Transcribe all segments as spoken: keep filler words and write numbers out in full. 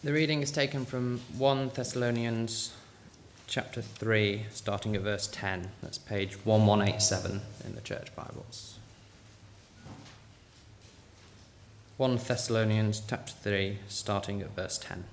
The reading is taken from First Thessalonians chapter three, starting at verse ten. That's page eleven eighty-seven in the Church Bibles. First Thessalonians chapter three, starting at verse ten.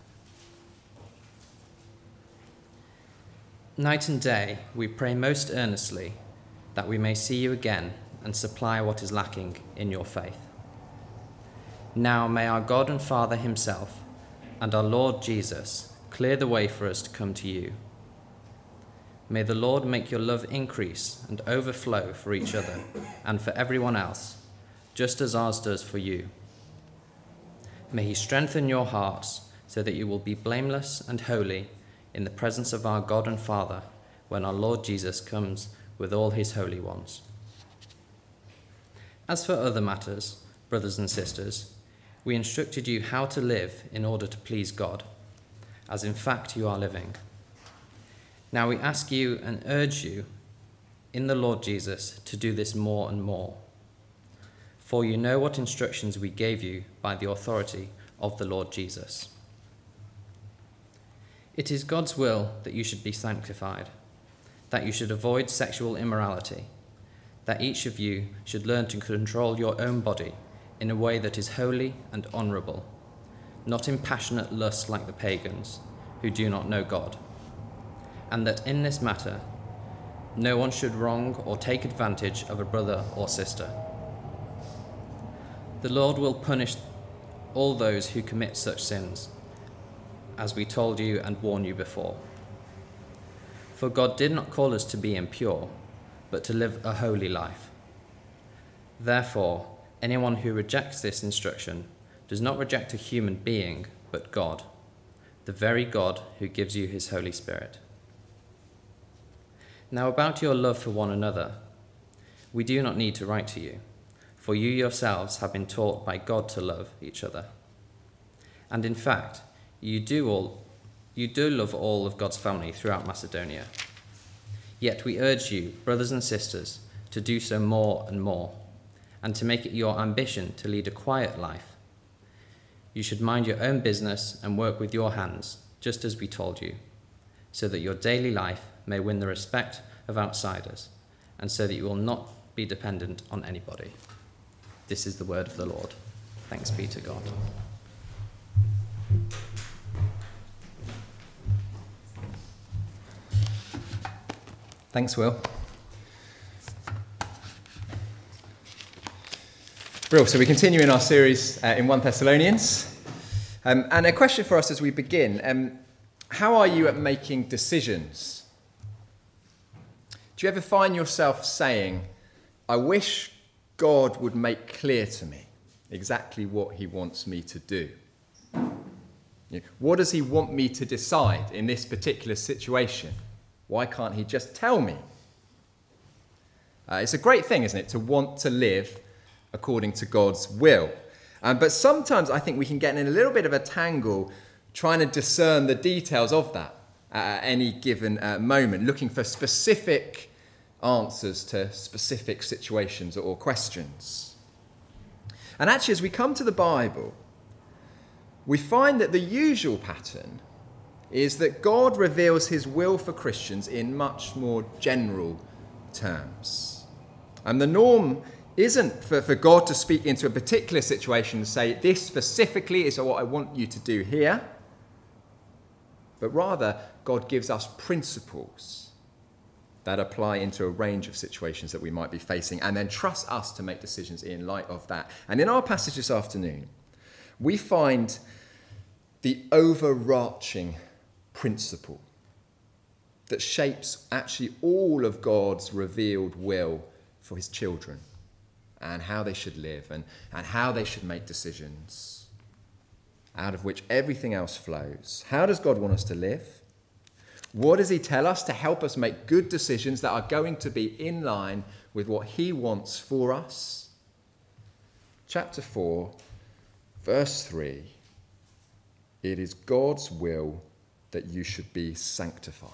Night and day we pray most earnestly that we may see you again and supply what is lacking in your faith. Now may our God and Father himself and our Lord Jesus clear the way for us to come to you. May the Lord make your love increase and overflow for each other and for everyone else, just as ours does for you. May he strengthen your hearts so that you will be blameless and holy in the presence of our God and Father when our Lord Jesus comes with all his holy ones. As for other matters, brothers and sisters, we instructed you how to live in order to please God, as in fact you are living. Now we ask you and urge you in the Lord Jesus to do this more and more, for you know what instructions we gave you by the authority of the Lord Jesus. It is God's will that you should be sanctified, that you should avoid sexual immorality, that each of you should learn to control your own body in a way that is holy and honourable, not in passionate lust like the pagans who do not know God, and that in this matter no one should wrong or take advantage of a brother or sister. The Lord will punish all those who commit such sins, as we told you and warned you before. For God did not call us to be impure, but to live a holy life. Therefore, anyone who rejects this instruction does not reject a human being, but God, the very God who gives you his Holy Spirit. Now about your love for one another, we do not need to write to you, for you yourselves have been taught by God to love each other. And in fact, you do all, you do love all of God's family throughout Macedonia. Yet we urge you, brothers and sisters, to do so more and more, and to make it your ambition to lead a quiet life. You should mind your own business and work with your hands, just as we told you, so that your daily life may win the respect of outsiders, and so that you will not be dependent on anybody. This is the word of the Lord. Thanks be to God. Thanks, Will. Brill. So we continue in our series uh, in First Thessalonians. Um, and a question for us as we begin. Um, how are you at making decisions? Do you ever find yourself saying, I wish God would make clear to me exactly what he wants me to do? You know, what does he want me to decide in this particular situation? Why can't he just tell me? Uh, it's a great thing, isn't it, to want to live according to God's will. Um, but sometimes I think we can get in a little bit of a tangle trying to discern the details of that at any given uh, moment, looking for specific answers to specific situations or questions. And actually, as we come to the Bible, we find that the usual pattern is that God reveals his will for Christians in much more general terms. And the norm isn't for, for God to speak into a particular situation and say, this specifically is what I want you to do here. But rather, God gives us principles that apply into a range of situations that we might be facing and then trusts us to make decisions in light of that. And in our passage this afternoon, we find the overarching principle that shapes actually all of God's revealed will for his children and how they should live and, and how they should make decisions, out of which everything else flows. How does God want us to live? What does he tell us to help us make good decisions that are going to be in line with what he wants for us? Chapter four, verse three. It is God's will that you should be sanctified.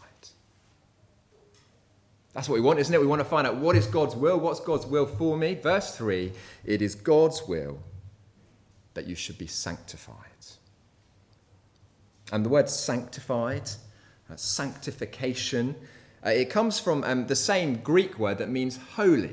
That's what we want, isn't it? We want to find out what is God's will, what's God's will for me. Verse three, it is God's will that you should be sanctified. And the word sanctified, uh, sanctification, uh, it comes from um, the same Greek word that means holy.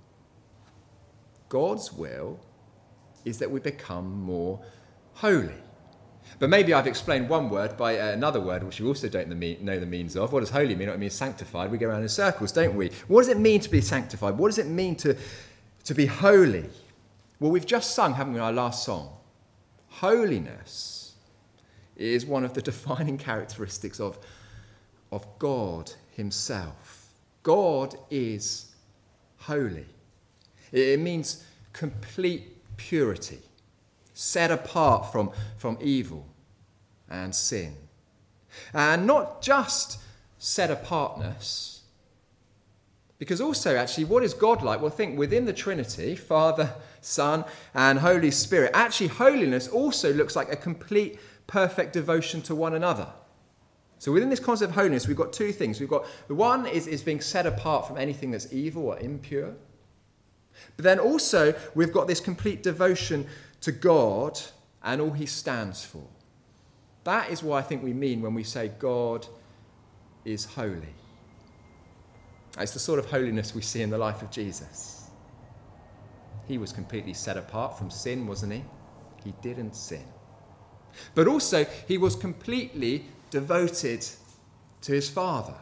God's will is that we become more holy. But maybe I've explained one word by uh, another word, which we also don't know the means of. What does holy mean? It means sanctified. We go around in circles, don't we? What does it mean to be sanctified? What does it mean to, to be holy? Well, we've just sung, haven't we, our last song? Holiness is one of the defining characteristics of, of God himself. God is holy. It means complete purity, set apart from, from evil and sin. And not just set apartness, because also actually what is God like? Well, think within the Trinity, Father, Son and Holy Spirit, actually holiness also looks like a complete, perfect devotion to one another. So within this concept of holiness, we've got two things. We've got the one is, is being set apart from anything that's evil or impure. But then also we've got this complete devotion to God and all he stands for. That is what I think we mean when we say God is holy. It's the sort of holiness we see in the life of Jesus. He was completely set apart from sin, wasn't he? He didn't sin. But also, he was completely devoted to his Father.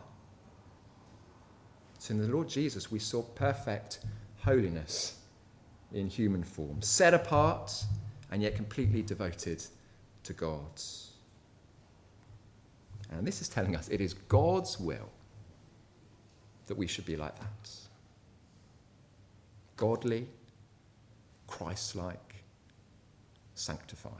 So in the Lord Jesus, we saw perfect holiness in human form, set apart and yet completely devoted to God. And this is telling us it is God's will that we should be like that. Godly, Christ-like, sanctified.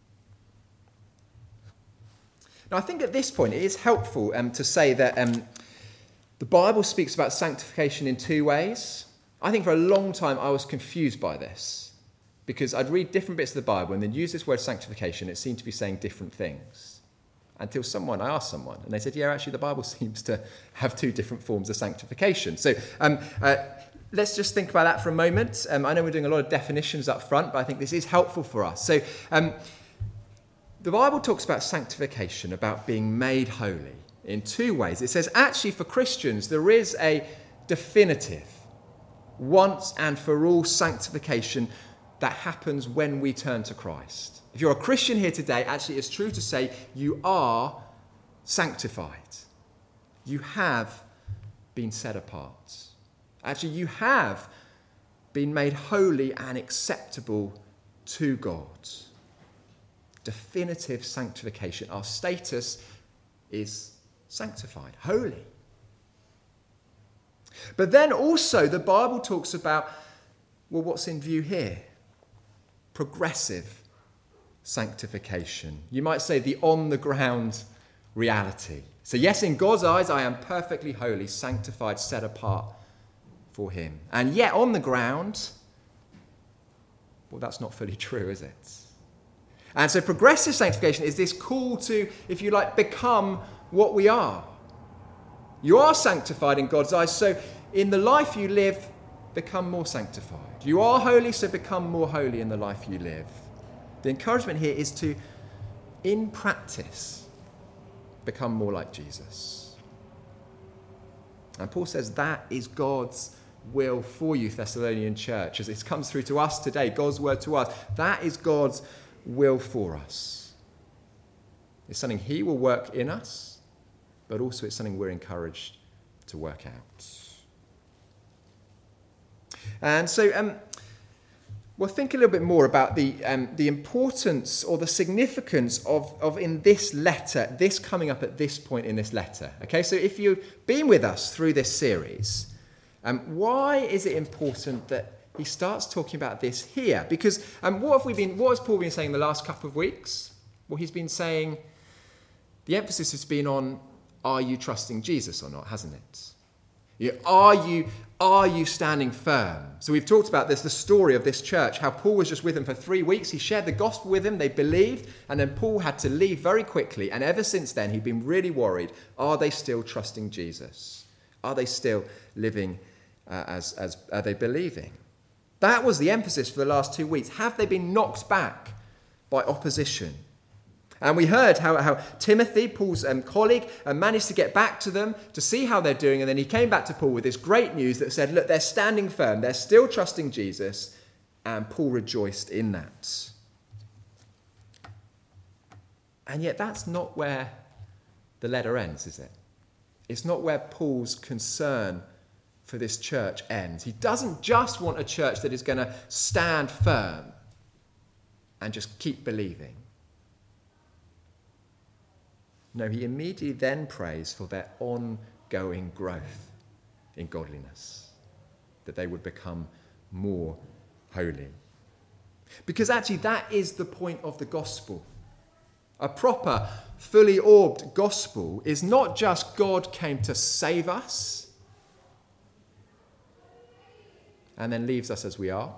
Now, I think at this point it is helpful um, to say that um, the Bible speaks about sanctification in two ways. I think for a long time I was confused by this because I'd read different bits of the Bible and then use this word sanctification. It seemed to be saying different things. Until someone, I asked someone, and they said, yeah, actually the Bible seems to have two different forms of sanctification. So um, uh, let's just think about that for a moment. Um, I know we're doing a lot of definitions up front, but I think this is helpful for us. So um, the Bible talks about sanctification, about being made holy in two ways. It says actually for Christians there is a definitive, once and for all sanctification that happens when we turn to Christ. If you're a Christian here today, actually it's true to say you are sanctified. You have been set apart. Actually, you have been made holy and acceptable to God. Definitive sanctification. Our status is sanctified, holy. But then also the Bible talks about, well, what's in view here? Progressive sanctification. You might say the on-the-ground reality. So yes, in God's eyes, I am perfectly holy, sanctified, set apart for him. And yet on the ground, well, that's not fully true, is it? And so progressive sanctification is this call to, if you like, become what we are. You are sanctified in God's eyes, so in the life you live, become more sanctified. You are holy, so become more holy in the life you live. The encouragement here is to, in practice, become more like Jesus. And Paul says that is God's will for you, Thessalonian church. As it comes through to us today, God's word to us, that is God's will for us. It's something he will work in us, but also it's something we're encouraged to work out. And so, um, we'll think a little bit more about the um, the importance or the significance of, of in this letter, this coming up at this point in this letter. Okay, so if you've been with us through this series, um, why is it important that he starts talking about this here? Because um, what have we been? What has Paul been saying the last couple of weeks? Well, he's been saying the emphasis has been on: are you trusting Jesus or not? Hasn't it? Yeah, are you are you standing firm? So we've talked about this, the story of this church, how Paul was just with them for three weeks. He shared the gospel with them, they believed, and then Paul had to leave very quickly. And ever since then, he'd been really worried. Are they still trusting Jesus? Are they still living uh, as, as, are they believing? That was the emphasis for the last two weeks. Have they been knocked back by opposition? And we heard how, how Timothy, Paul's um, colleague, uh, managed to get back to them to see how they're doing. And then he came back to Paul with this great news that said, look, they're standing firm. They're still trusting Jesus. And Paul rejoiced in that. And yet that's not where the letter ends, is it? It's not where Paul's concern for this church ends. He doesn't just want a church that is going to stand firm and just keep believing. No, he immediately then prays for their ongoing growth in godliness, that they would become more holy. Because actually that is the point of the gospel. A proper, fully orbed gospel is not just God came to save us and then leaves us as we are,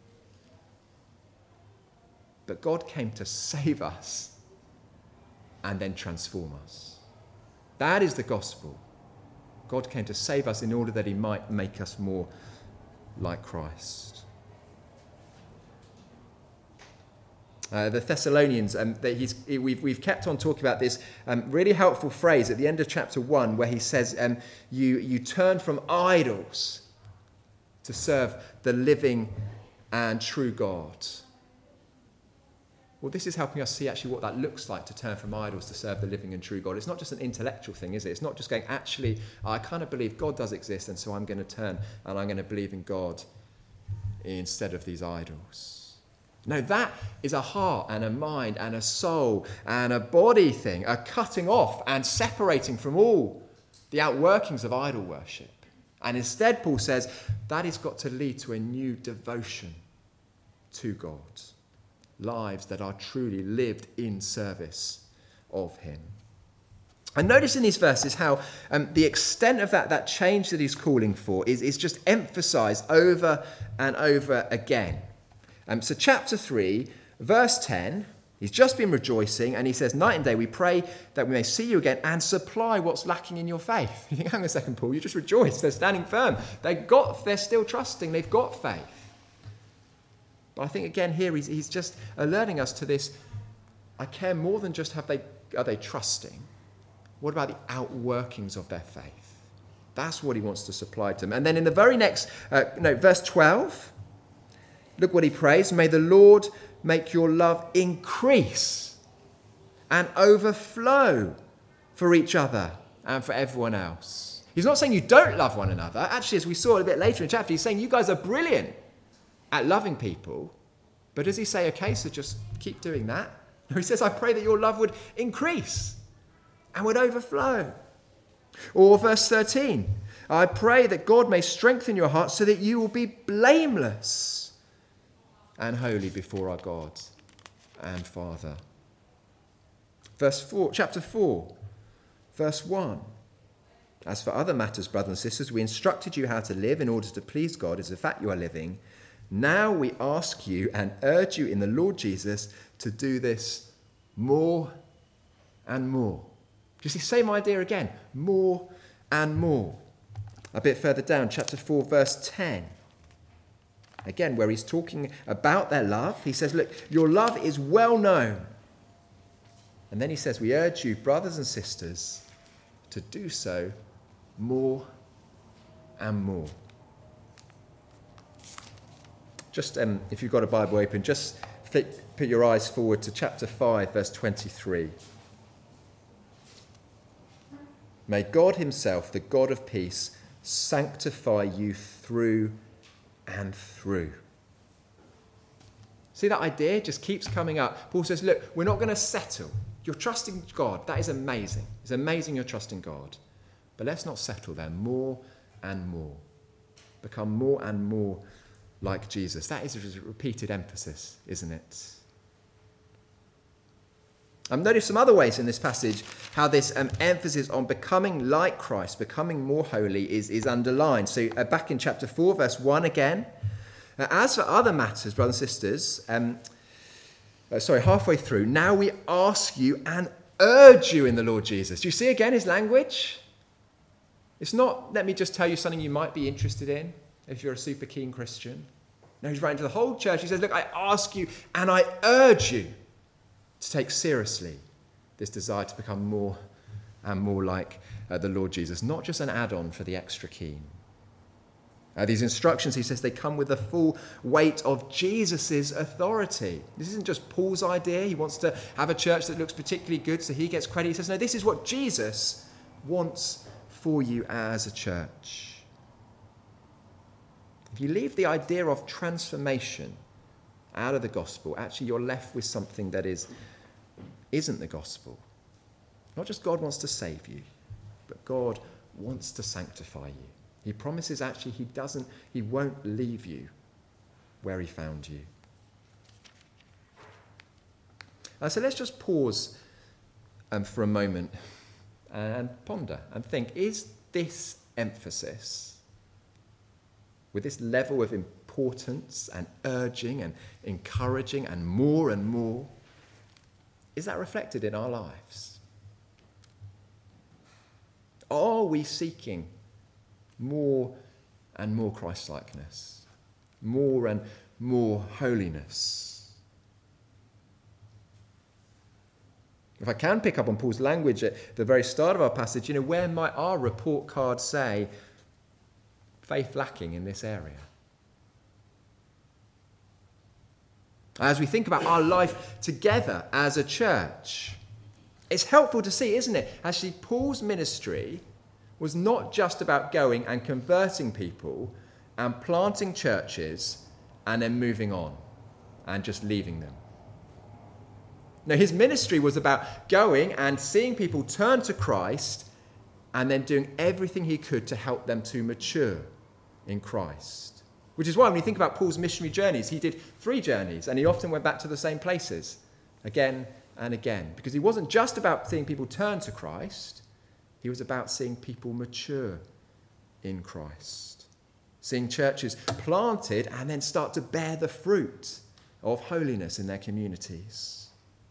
but God came to save us and then transform us. That is the gospel. God came to save us in order that he might make us more like Christ. Uh, the Thessalonians, um, that he's, we've, we've kept on talking about this um, really helpful phrase at the end of chapter one where he says, um, you, you turn from idols to serve the living and true God. Well, this is helping us see actually what that looks like to turn from idols to serve the living and true God. It's not just an intellectual thing, is it? It's not just going, actually, I kind of believe God does exist, and so I'm going to turn and I'm going to believe in God instead of these idols. No, that is a heart and a mind and a soul and a body thing, a cutting off and separating from all the outworkings of idol worship. And instead, Paul says, that has got to lead to a new devotion to God. Lives that are truly lived in service of him. And notice in these verses how um, the extent of that, that change that he's calling for is, is just emphasized over and over again. Um, so chapter three, verse ten, he's just been rejoicing and he says, night and day we pray that we may see you again and supply what's lacking in your faith. You think, hang on a second, Paul, you just rejoice. They're standing firm. They got, they're still trusting. They've got faith. But I think, again, here he's, he's just alerting us to this. I care more than just have they are they trusting. What about the outworkings of their faith? That's what he wants to supply to them. And then in the very next, uh, no, verse twelve, look what he prays. May the Lord make your love increase and overflow for each other and for everyone else. He's not saying you don't love one another. Actually, as we saw a bit later in the chapter, he's saying you guys are brilliant at loving people. But does he say, okay, so just keep doing that? No, he says, I pray that your love would increase and would overflow. Or verse thirteen, I pray that God may strengthen your hearts so that you will be blameless and holy before our God and Father. Verse four, chapter four, verse one. As for other matters, brothers and sisters, we instructed you how to live in order to please God as the fact you are living. Now we ask you and urge you in the Lord Jesus to do this more and more. Do you see, same idea again, more and more. A bit further down, chapter four, verse ten. Again, where he's talking about their love, he says, look, your love is well known. And then he says, we urge you, brothers and sisters, to do so more and more. Just, um, if you've got a Bible open, just flick, put your eyes forward to chapter five, verse twenty-three. May God himself, the God of peace, sanctify you through and through. See, that idea just keeps coming up. Paul says, look, we're not going to settle. You're trusting God. That is amazing. It's amazing you're trusting God. But let's not settle there. More and more. Become more and more like Jesus. That is a repeated emphasis, isn't it? I've noticed some other ways in this passage how this um, emphasis on becoming like Christ, becoming more holy, is, is underlined. So uh, back in chapter four, verse one again. Uh, as for other matters, brothers and sisters, um, uh, sorry, halfway through, now we ask you and urge you in the Lord Jesus. Do you see again his language? It's not, let me just tell you something you might be interested in if you're a super keen Christian. No, he's writing to the whole church. He says, look, I ask you and I urge you to take seriously this desire to become more and more like uh, the Lord Jesus, not just an add-on for the extra keen. Uh, these instructions, he says, they come with the full weight of Jesus' authority. This isn't just Paul's idea. He wants to have a church that looks particularly good, so he gets credit. He says, no, this is what Jesus wants for you as a church. If you leave the idea of transformation out of the gospel, actually you're left with something that is, isn't the gospel. Not just God wants to save you, but God wants to sanctify you. He promises actually he doesn't, he won't leave you where he found you. Uh, so let's just pause um, for a moment and ponder and think, is this emphasis, with this level of importance and urging and encouraging and more and more, is that reflected in our lives? Are we seeking more and more Christ-likeness, more and more holiness? If I can pick up on Paul's language at the very start of our passage, you know, where might our report card say faith lacking in this area? As we think about our life together as a church, it's helpful to see, isn't it? Actually, Paul's ministry was not just about going and converting people and planting churches and then moving on and just leaving them. No, his ministry was about going and seeing people turn to Christ and then doing everything he could to help them to mature in Christ. Which is why when you think about Paul's missionary journeys, he did three journeys and he often went back to the same places again and again. Because he wasn't just about seeing people turn to Christ, he was about seeing people mature in Christ. Seeing churches planted and then start to bear the fruit of holiness in their communities.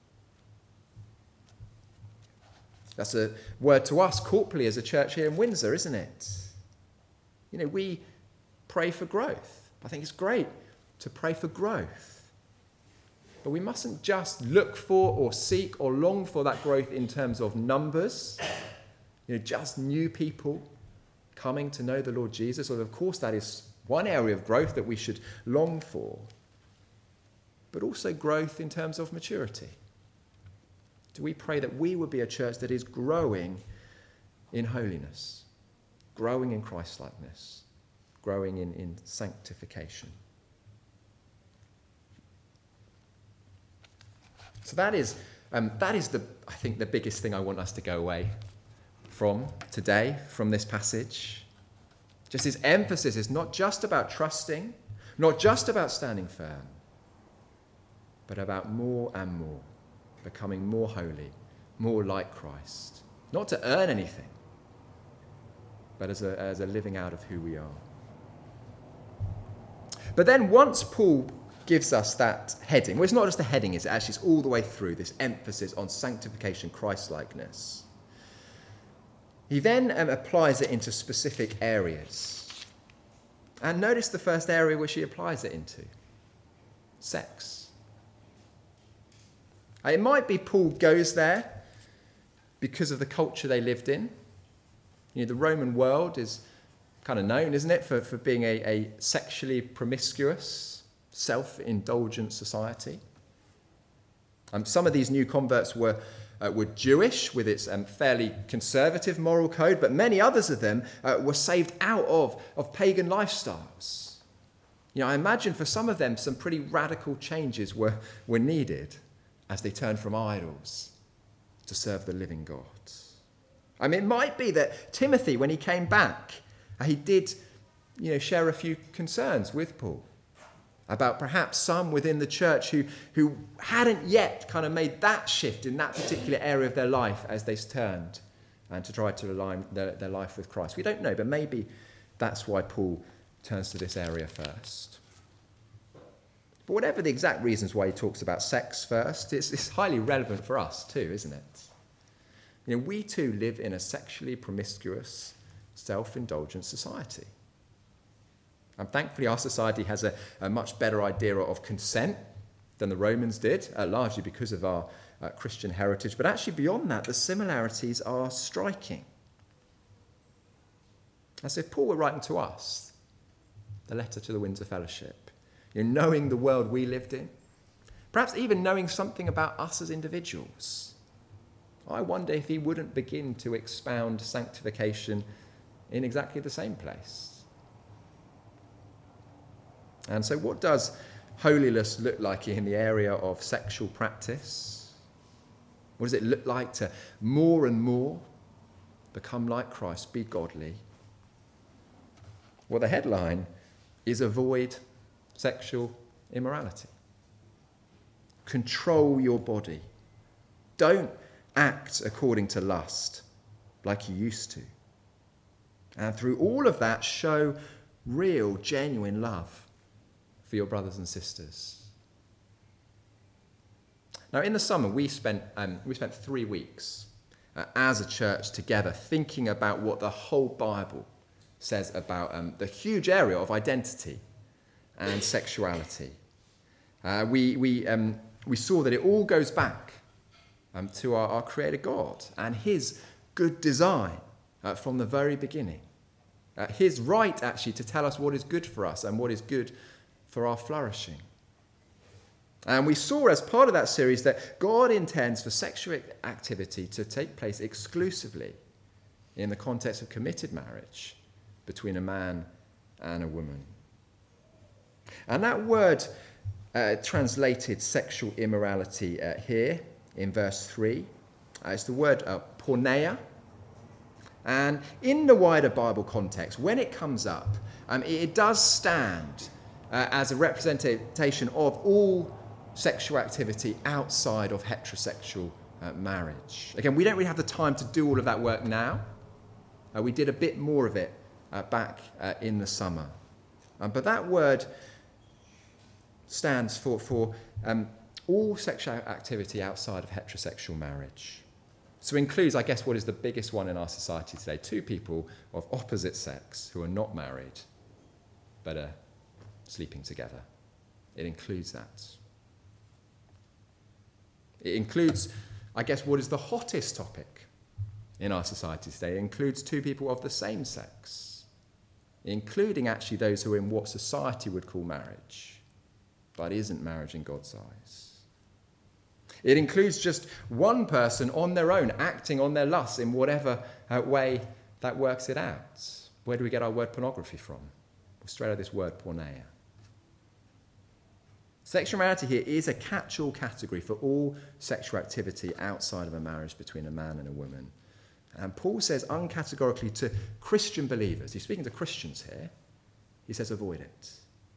That's a word to us corporately as a church here in Windsor, isn't it? You know, we pray for growth. I think it's great to pray for growth. But we mustn't just look for or seek or long for that growth in terms of numbers. You know, just new people coming to know the Lord Jesus. Well, of course, that is one area of growth that we should long for. But also growth in terms of maturity. Do we pray that we would be a church that is growing in holiness, growing in Christ-likeness, growing in, in sanctification? So that is, um, that is the, I think, the biggest thing I want us to go away from today, from this passage. Just his emphasis is not just about trusting, not just about standing firm, but about more and more, becoming more holy, more like Christ. Not to earn anything, but as a, as a living out of who we are. But then once Paul gives us that heading, well, it's not just a heading, is it? Actually, it's all the way through, this emphasis on sanctification, Christ-likeness. He then um, applies it into specific areas. And notice the first area which he applies it into. Sex. It might be Paul goes there because of the culture they lived in. You know, the Roman world is kind of known, isn't it, for, for being a, a sexually promiscuous, self-indulgent society. Um, some of these new converts were uh, were Jewish with its um, fairly conservative moral code, but many others of them uh, were saved out of, of pagan lifestyles. You know, I imagine for some of them some pretty radical changes were, were needed as they turned from idols to serve the living God. I mean, it might be that Timothy, when he came back, uh, he did, you know, share a few concerns with Paul about perhaps some within the church who, who hadn't yet kind of made that shift in that particular area of their life as they turned and to try to align their, their life with Christ. We don't know, but maybe that's why Paul turns to this area first. But whatever the exact reasons why he talks about sex first, it's, it's highly relevant for us too, isn't it? You know, we too live in a sexually promiscuous, self-indulgent society. And thankfully our society has a, a much better idea of consent than the Romans did, uh, largely because of our uh, Christian heritage. But actually beyond that, the similarities are striking. As if Paul were writing to us, the letter to the Windsor Fellowship, you know, knowing the world we lived in, perhaps even knowing something about us as individuals. I wonder if he wouldn't begin to expound sanctification in exactly the same place. And so what does holiness look like in the area of sexual practice? What does it look like to more and more become like Christ, be godly? Well, the headline is avoid sexual immorality. Control your body. Don't act according to lust like you used to. And through all of that, show real, genuine love for your brothers and sisters. Now, in the summer, we spent um, we spent three weeks uh, as a church together thinking about what the whole Bible says about um, the huge area of identity and sexuality. Uh, we we um, we saw that it all goes back um, to our, our Creator God and His good design uh, from the very beginning. Uh, his right, actually, to tell us what is good for us and what is good for our flourishing. And we saw as part of that series that God intends for sexual activity to take place exclusively in the context of committed marriage between a man and a woman. And that word uh, translated sexual immorality uh, here in verse three, uh, it's the word uh, porneia. And in the wider Bible context, when it comes up, um, it, it does stand uh, as a representation of all sexual activity outside of heterosexual uh, marriage. Again, we don't really have the time to do all of that work now. Uh, we did a bit more of it uh, back uh, in the summer. Um, but that word stands for, for um, all sexual activity outside of heterosexual marriage. So it includes, I guess, what is the biggest one in our society today, two people of opposite sex who are not married but are sleeping together. It includes that. It includes, I guess, what is the hottest topic in our society today. It includes two people of the same sex, including actually those who are in what society would call marriage, but isn't marriage in God's eyes. It includes just one person on their own, acting on their lusts in whatever uh, way that works it out. Where do we get our word pornography from? Well, straight out of this word porneia. Sexual morality here is a catch-all category for all sexual activity outside of a marriage between a man and a woman. And Paul says uncategorically to Christian believers, he's speaking to Christians here, he says avoid it.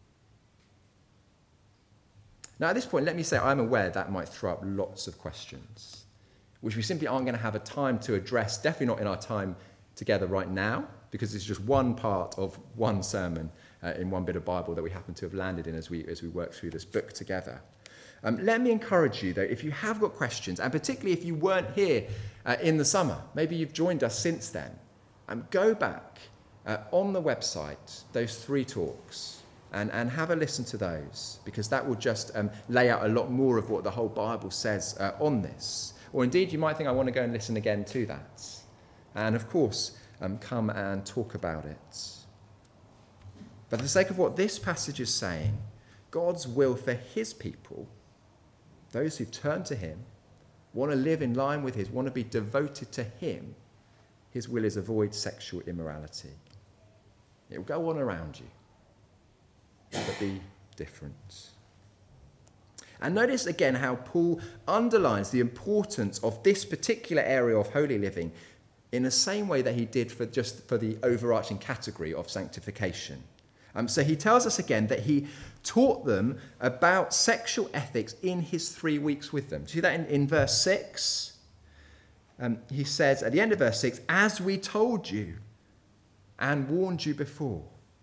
Now at this point, let me say I'm aware that might throw up lots of questions, which we simply aren't going to have a time to address, definitely not in our time together right now, because it's just one part of one sermon uh, in one bit of Bible that we happen to have landed in as we as we work through this book together. Um, let me encourage you, though, if you have got questions, and particularly if you weren't here uh, in the summer, maybe you've joined us since then, um, go back uh, on the website, those three talks, and, and have a listen to those, because that will just um, lay out a lot more of what the whole Bible says uh, on this. Or indeed, you might think, I want to go and listen again to that. And of course, um, come and talk about it. But for the sake of what this passage is saying, God's will for his people, those who turn to him, want to live in line with his, want to be devoted to him, his will is avoid sexual immorality. It will go on around you, but be different. And notice again how Paul underlines the importance of this particular area of holy living in the same way that he did for just for the overarching category of sanctification. Um, so he tells us again that he taught them about sexual ethics in his three weeks with them. Do you see that in, in verse six? Um, he says at the end of verse six, as we told you and warned you before.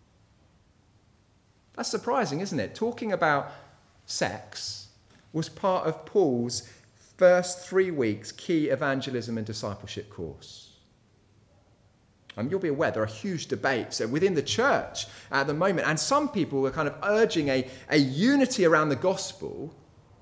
That's surprising, isn't it? Talking about sex was part of Paul's first three weeks key evangelism and discipleship course. Um, you'll be aware there are huge debates within the church at the moment, and some people are kind of urging a, a unity around the gospel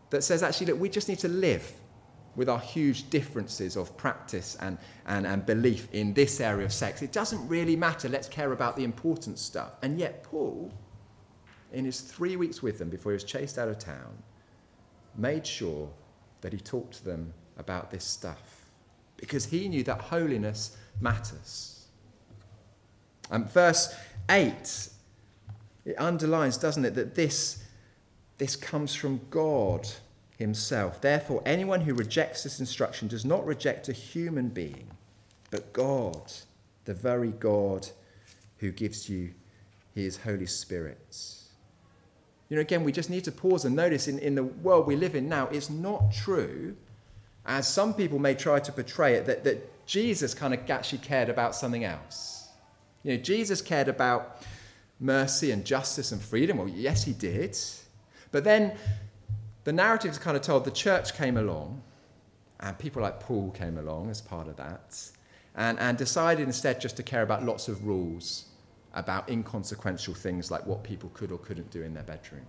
that says, actually, look, we just need to live with our huge differences of practice and, and, and belief in this area of sex. It doesn't really matter. Let's care about the important stuff. And yet Paul, in his three weeks with them before he was chased out of town, made sure that he talked to them about this stuff because he knew that holiness matters. And verse eight, it underlines, doesn't it, that this, this comes from God himself. Therefore, anyone who rejects this instruction does not reject a human being, but God, the very God who gives you his Holy Spirit. You know, again, we just need to pause and notice in, in the world we live in now, it's not true, as some people may try to portray it, that, that Jesus kind of actually cared about something else. You know, Jesus cared about mercy and justice and freedom. Well, yes, he did. But then the narrative is kind of told the church came along, and people like Paul came along as part of that, and, and decided instead just to care about lots of rules about inconsequential things like what people could or couldn't do in their bedroom.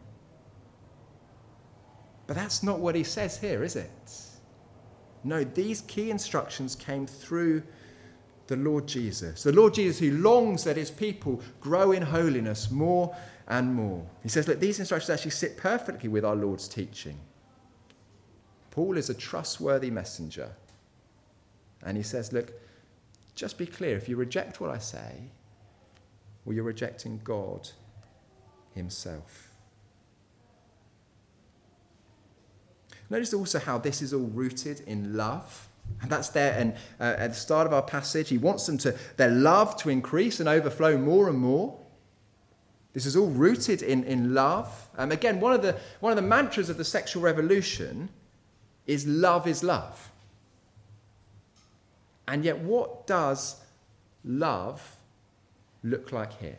But that's not what he says here, is it? No, these key instructions came through the Lord Jesus. The Lord Jesus who longs that his people grow in holiness more and more. He says, look, these instructions actually sit perfectly with our Lord's teaching. Paul is a trustworthy messenger. And he says, look, just be clear, if you reject what I say, well, you're rejecting God himself. Notice also how this is all rooted in love. And that's there and uh, at the start of our passage. He wants them to, their love to increase and overflow more and more. This is all rooted in, in love. Um, again, one of the one of the mantras of the sexual revolution is love is love. And yet what does love look like here?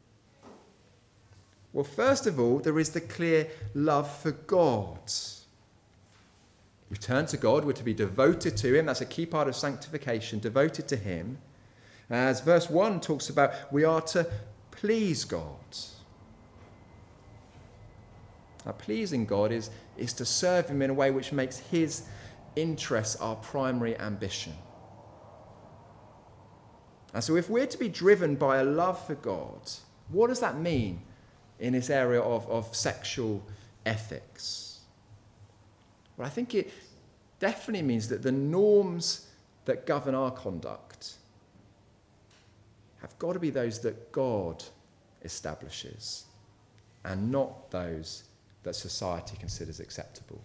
Well, first of all, there is the clear love for God. We turn to God, we're to be devoted to him. That's a key part of sanctification, devoted to him. As verse one talks about, we are to please God. Now, pleasing God is, is to serve him in a way which makes his interests our primary ambition. And so if we're to be driven by a love for God, what does that mean in this area of, of sexual ethics? Well, I think it definitely means that the norms that govern our conduct have got to be those that God establishes and not those that society considers acceptable.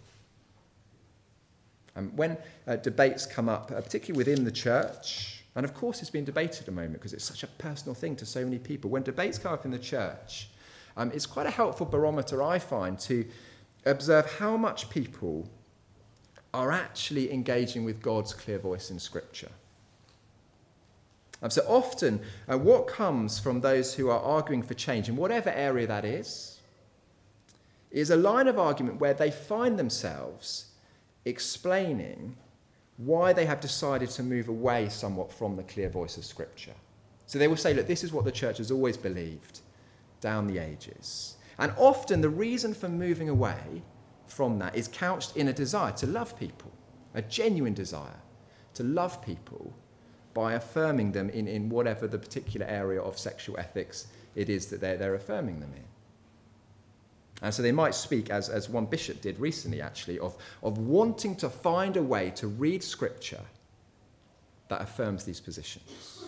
And when uh, debates come up, uh, particularly within the church, and of course it's being debated at the moment because it's such a personal thing to so many people, when debates come up in the church, um, it's quite a helpful barometer, I find, to observe how much people are actually engaging with God's clear voice in Scripture. And so often, uh, what comes from those who are arguing for change, in whatever area that is, is a line of argument where they find themselves explaining why they have decided to move away somewhat from the clear voice of Scripture. So they will say, look, this is what the church has always believed down the ages. And often the reason for moving away from that is couched in a desire to love people, a genuine desire to love people by affirming them in, in whatever the particular area of sexual ethics it is that they're, they're affirming them in. And so they might speak, as, as one bishop did recently actually, of, of wanting to find a way to read Scripture that affirms these positions.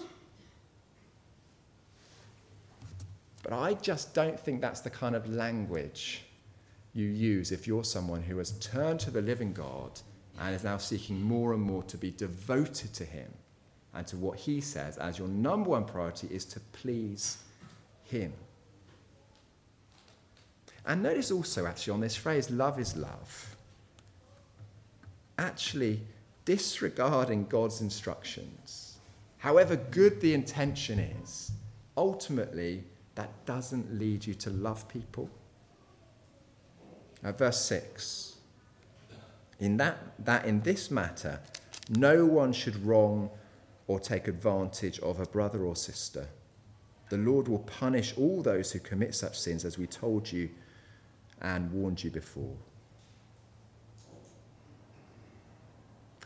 But I just don't think that's the kind of language you use if you're someone who has turned to the living God and is now seeking more and more to be devoted to him and to what he says as your number one priority is to please him. And notice also actually on this phrase, love is love, actually disregarding God's instructions, however good the intention is, ultimately that doesn't lead you to love people. Now, verse six, in that, that in this matter, no one should wrong or take advantage of a brother or sister. The Lord will punish all those who commit such sins, as we told you and warned you before.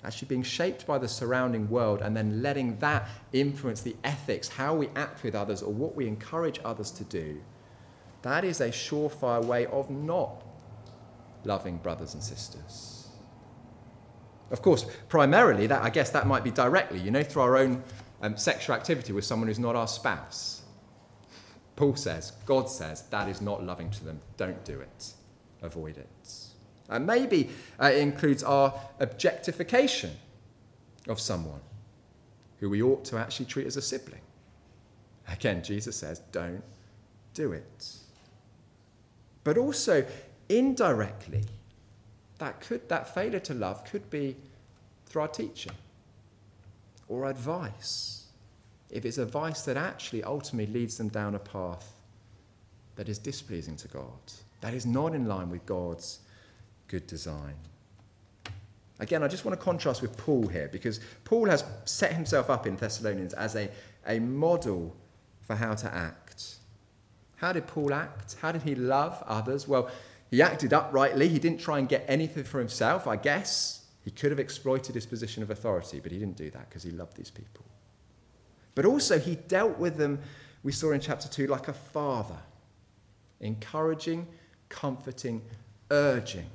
actually being shaped by the surrounding world and then letting that influence the ethics, how we act with others or what we encourage others to do, that is a surefire way of not loving brothers and sisters. Of course, primarily, that I guess that might be directly, you know, through our own um, sexual activity with someone who's not our spouse. Paul says, God says, that is not loving to them. Don't do it. Avoid it. And maybe uh, it includes our objectification of someone who we ought to actually treat as a sibling. Again, Jesus says, don't do it. But also, indirectly, that could that failure to love could be through our teaching or advice. If it's advice that actually ultimately leads them down a path that is displeasing to God, that is not in line with God's good design. Again, I just want to contrast with Paul here, because Paul has set himself up in Thessalonians as a, a model for how to act. How did Paul act? How did he love others? Well, he acted uprightly. He didn't try and get anything for himself, I guess. He could have exploited his position of authority, but he didn't do that because he loved these people. But also he dealt with them, we saw in chapter two, like a father, encouraging, comforting, urging.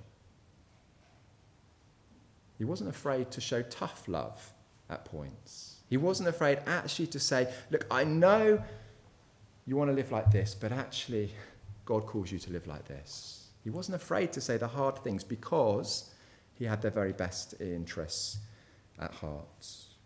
He wasn't afraid to show tough love at points. He wasn't afraid actually to say, look, I know you want to live like this, but actually God calls you to live like this. He wasn't afraid to say the hard things because he had their very best interests at heart.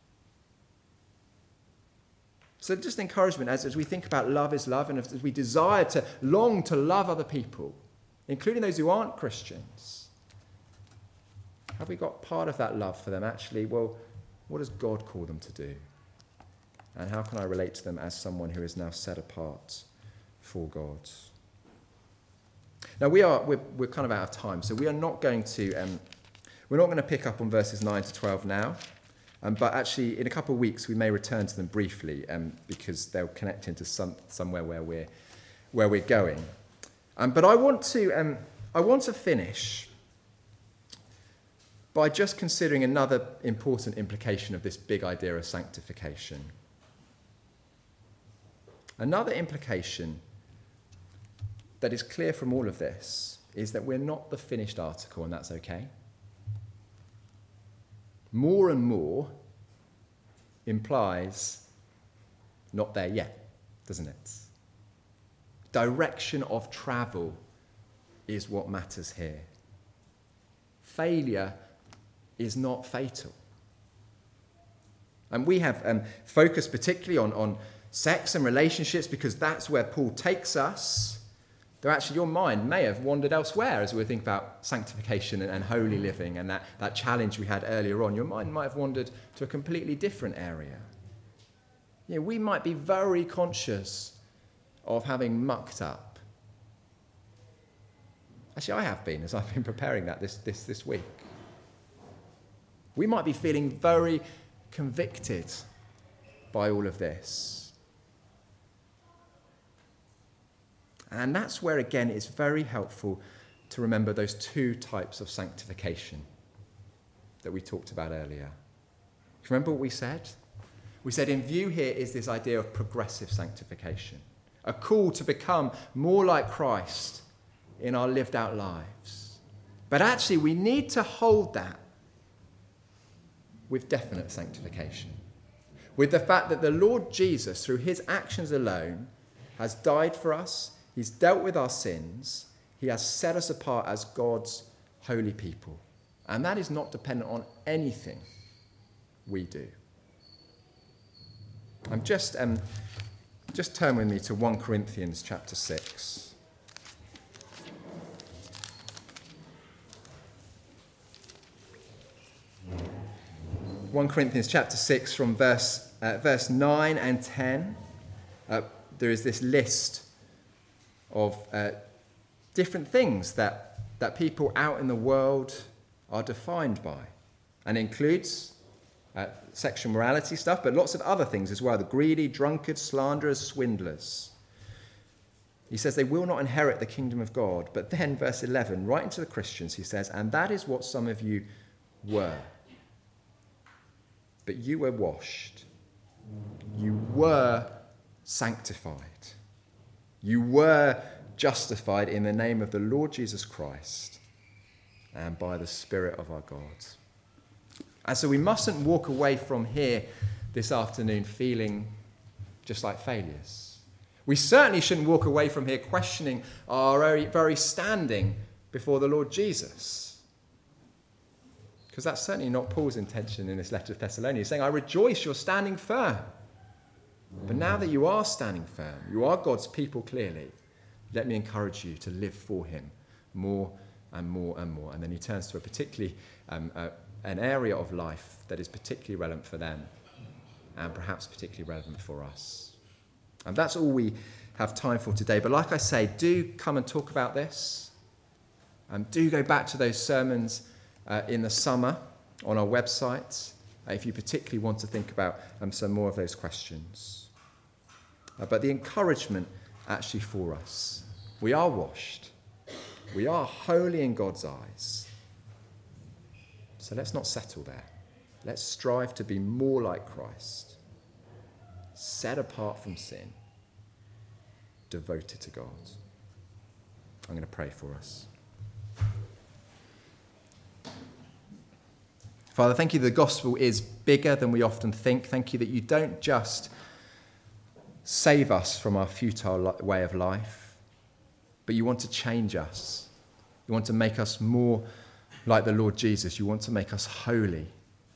So just encouragement as, as we think about love is love, and as we desire to long to love other people, including those who aren't Christians, have we got part of that love for them actually? Well, what does God call them to do? And how can I relate to them as someone who is now set apart for God? Now we are we're, we're kind of out of time, so we are not going to um, we're not going to pick up on verses nine to twelve now, um, but actually in a couple of weeks we may return to them briefly um, because they'll connect into some somewhere where we're where we're going. Um, but I want to um, I want to finish by just considering another important implication of this big idea of sanctification. Another implication that is clear from all of this is that we're not the finished article, and that's okay. More and more implies not there yet, doesn't it? Direction of travel is what matters here. Failure is not fatal. And we have um, focused particularly on, on sex and relationships because that's where Paul takes us. Though actually your mind may have wandered elsewhere as we think about sanctification and, and holy living and that, that challenge we had earlier on. Your mind might have wandered to a completely different area. You know, we might be very conscious of having mucked up. Actually, I have been as I've been preparing that this, this, this week. We might be feeling very convicted by all of this. And that's where, again, it's very helpful to remember those two types of sanctification that we talked about earlier. Remember what we said? We said in view here is this idea of progressive sanctification, a call to become more like Christ in our lived out lives. But actually, we need to hold that with definite sanctification, with the fact that the Lord Jesus, through his actions alone, has died for us, he's dealt with our sins, he has set us apart as God's holy people. And that is not dependent on anything we do. I'm just, um, just turn with me to First Corinthians chapter six. First Corinthians chapter six from verse, uh, verse nine and ten. Uh, there is this list of uh, different things that, that people out in the world are defined by. And includes uh, sexual morality stuff, but lots of other things as well. The greedy, drunkards, slanderers, swindlers. He says they will not inherit the kingdom of God. But then verse eleven, right into the Christians, he says, and that is what some of you were. but you were washed. You were sanctified. You were justified in the name of the Lord Jesus Christ and by the Spirit of our God. And so we mustn't walk away from here this afternoon feeling just like failures. We certainly shouldn't walk away from here questioning our very, very standing before the Lord Jesus. Because that's certainly not Paul's intention in this letter to Thessalonians. He's saying, I rejoice you're standing firm. But now that you are standing firm, you are God's people clearly, let me encourage you to live for him more and more and more. And then he turns to a particularly um, uh, an area of life that is particularly relevant for them and perhaps particularly relevant for us. And that's all we have time for today. But like I say, do come and talk about this. Um, do go back to those sermons uh, in the summer on our website uh, if you particularly want to think about um, some more of those questions. Uh, but the encouragement actually for us, we are washed. We are holy in God's eyes. So let's not settle there. Let's strive to be more like Christ, set apart from sin, devoted to God. I'm going to pray for us. Father, thank you the gospel is bigger than we often think. Thank you that you don't just save us from our futile way of life, but you want to change us. You want to make us more like the Lord Jesus. You want to make us holy.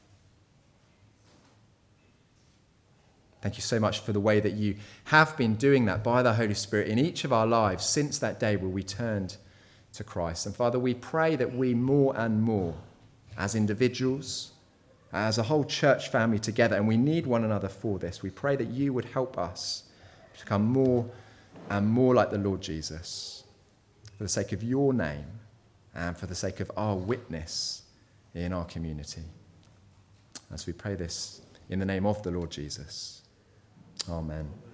Thank you so much for the way that you have been doing that by the Holy Spirit in each of our lives since that day where we turned to Christ. And Father, we pray that we more and more, as individuals, as a whole church family together, and we need one another for this, we pray that you would help us to become more and more like the Lord Jesus for the sake of your name and for the sake of our witness in our community. As we pray this in the name of the Lord Jesus. Amen.